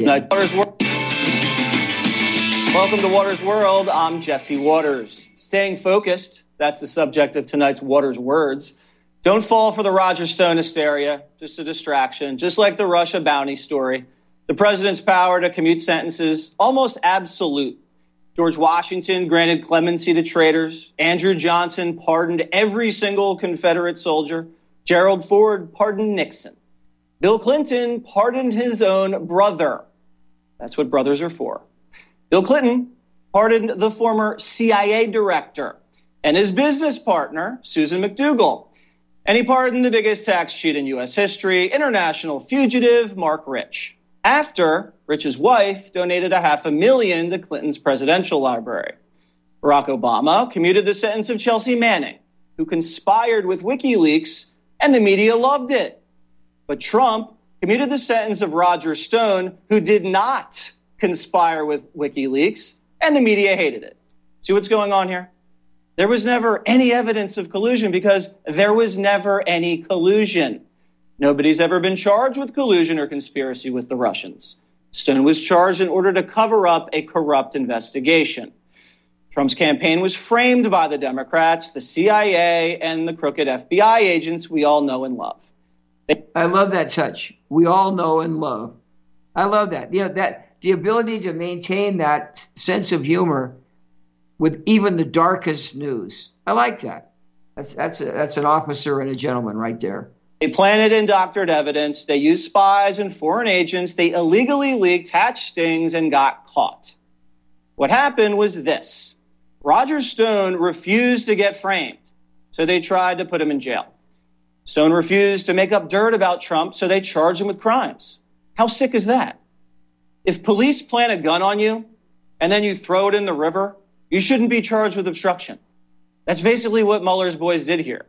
Welcome to Waters World. I'm Jesse Waters. Staying focused, that's the subject of tonight's Waters Words. Don't fall for the Roger Stone hysteria, just a distraction. Just like the Russia bounty story, the president's power to commute sentences, almost absolute. George Washington granted clemency to traitors. Andrew Johnson pardoned every single Confederate soldier. Gerald Ford pardoned Nixon. Bill Clinton pardoned his own brother. That's what brothers are for. Bill Clinton pardoned the former C I A director and his business partner, Susan McDougal. And he pardoned the biggest tax cheat in U S history, international fugitive Mark Rich, after Rich's wife donated a half a million to Clinton's presidential library. Barack Obama commuted the sentence of Chelsea Manning, who conspired with WikiLeaks, and the media loved it. But Trump commuted the sentence of Roger Stone, who did not conspire with WikiLeaks, and the media hated it. See what's going on here? There was never any evidence of collusion because there was never any collusion. Nobody's ever been charged with collusion or conspiracy with the Russians. Stone was charged in order to cover up a corrupt investigation. Trump's campaign was framed by the Democrats, the C I A, and the crooked F B I agents we all know and love. They- I love that touch. We all know and love. I love that. You know, that the ability to maintain that sense of humor with even the darkest news. I like that. That's that's a, that's an officer and a gentleman right there. They planted and doctored evidence. They used spies and foreign agents. They illegally leaked hatch stings and got caught. What happened was this. Roger Stone refused to get framed, so they tried to put him in jail. Stone refused to make up dirt about Trump, so they charged him with crimes. How sick is that? If police plant a gun on you and then you throw it in the river, you shouldn't be charged with obstruction. That's basically what Mueller's boys did here.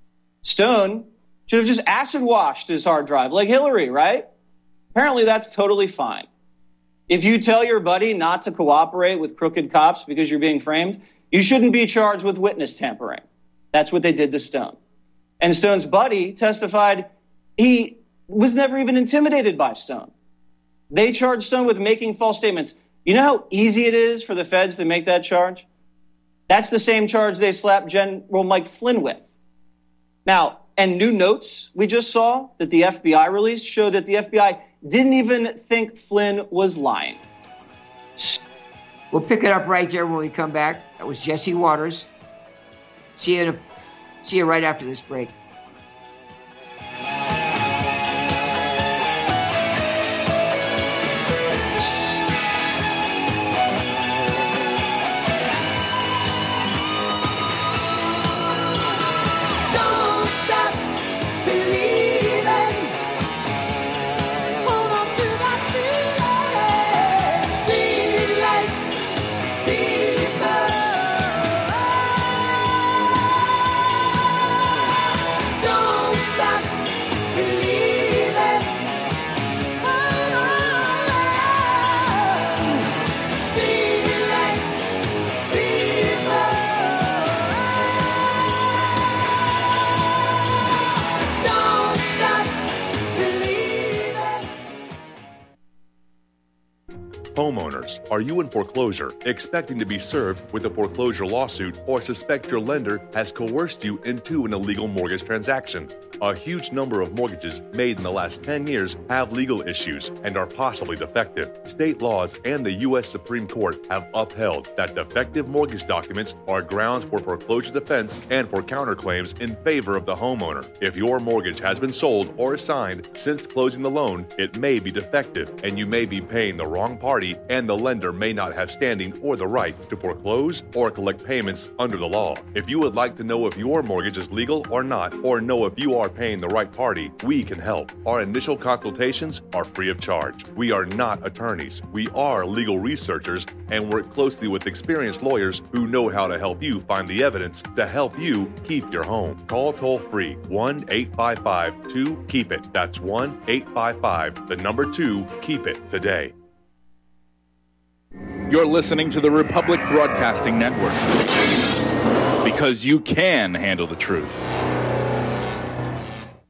Stone should have just acid washed his hard drive like Hillary, right? Apparently that's totally fine. If you tell your buddy not to cooperate with crooked cops because you're being framed, you shouldn't be charged with witness tampering. That's what they did to Stone. And Stone's buddy testified he was never even intimidated by Stone. They charged Stone with making false statements. You know how easy it is for the feds to make that charge? That's the same charge they slapped General Mike Flynn with. Now, and new notes we just saw that the F B I released show that the F B I didn't even think Flynn was lying. We'll pick it up right there when we come back. That was Jesse Waters. See you, in a, see you right after this break. Homeowners, are you in foreclosure, expecting to be served with a foreclosure lawsuit, or suspect your lender has coerced you into an illegal mortgage transaction? A huge number of mortgages made in the last ten years have legal issues and are possibly defective. State laws and the U S Supreme Court have upheld that defective mortgage documents are grounds for foreclosure defense and for counterclaims in favor of the homeowner. If your mortgage has been sold or assigned since closing the loan, it may be defective and you may be paying the wrong party, and the lender may not have standing or the right to foreclose or collect payments under the law. If you would like to know if your mortgage is legal or not, or know if you are paying the right party, we can help. Our initial consultations are free of charge. We are not attorneys. We are legal researchers and work closely with experienced lawyers who know how to help you find the evidence to help you keep your home. Call toll-free one eight five five two keep it. That's one eight five five, the number two, keep it today. You're listening to the Republic Broadcasting Network, because you can handle the truth.